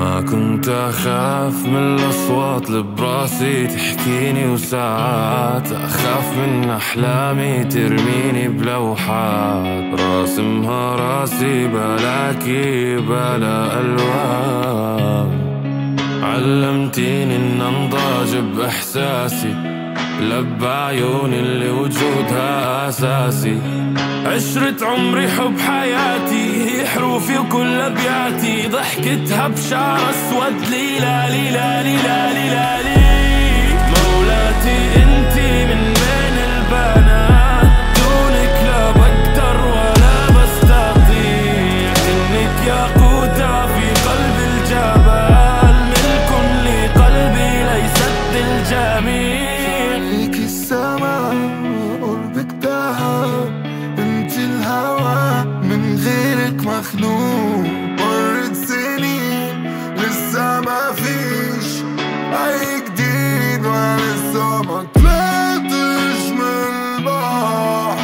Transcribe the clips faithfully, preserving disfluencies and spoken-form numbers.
ما كنت أخاف من الأصوات اللي براسي تحكيني، وساعات أخاف من أحلامي ترميني بلوحات راسمها راسي بلاكي بلا ألوان. علمتيني إن أنضاج بإحساسي، لب عيوني اللي وجودها أساسي. عشرة عمري حب حياتي، هي حروفي وكل أبياتي، ضحكتها بشعر أسود ليلا ليلا ليلا ليلا لي. مولاتي انتي من بين البنات، دونك لا بقدر ولا بستطيع، إنك ياقوتة في قلب الجبل، ملك لقلبي ليست الجميع. عليك السما قربك دهب، انت الهوى من غيرك مخنوق. مرت سنين لسه ما فيش اي جديد، ولسه ما طلعتش من البحر،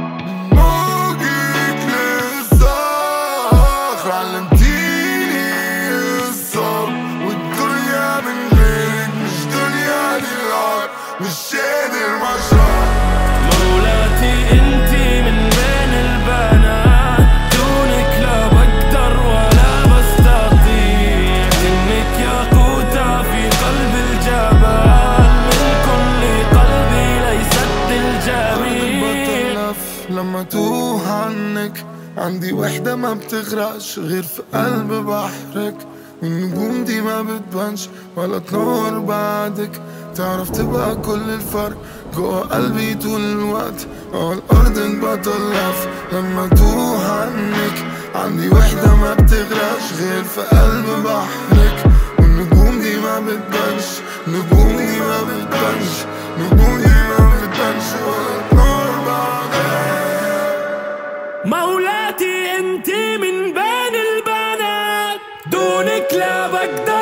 موجك للصخر. علمتيني الصبر والدنيا من غيرك مش دنيا للعار، مش قادر مشرح. مولاتي انتي من بين البنات، دونك لا بقدر ولا بستطيع، إنك ياقوتة في قلب الجبل، ملك لقلبي ليست الجميع. بتلف لما توه عنك، عندي وحدة ما بتغرقش غير في قلب بحرك، والنجوم دي ما بتبانش ولا تنور بعدك. تعرف تبقى كل الفرق جوا قلبي طول الوقت، على الأرض بتلف لما توه عنك. عندي وحدة ما بتغرقش غير في قلب بحرك، والنجوم دي ما بتبانش، نجوم دي ما بتبانش، نجوم دي ما بتبانش ولا تنور بعدك. مولاتي انتي من بين البنات، دونك لا بقدر